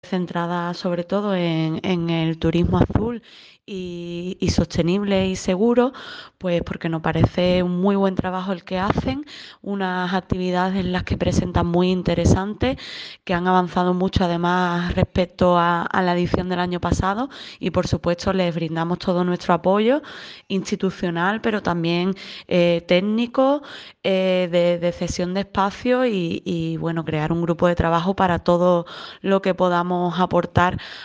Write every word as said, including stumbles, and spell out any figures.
centrada sobre todo en, en el turismo azul y, y sostenible y seguro, pues porque nos parece un muy buen trabajo el que hacen, unas actividades en las que presentan muy interesantes, que han avanzado mucho además respecto a, a la edición del año pasado y por supuesto les brindamos todo nuestro apoyo institucional, pero también eh, técnico, eh, de, de cesión de espacio y, y bueno, crear un grupo de trabajo para todo lo que podamos aportar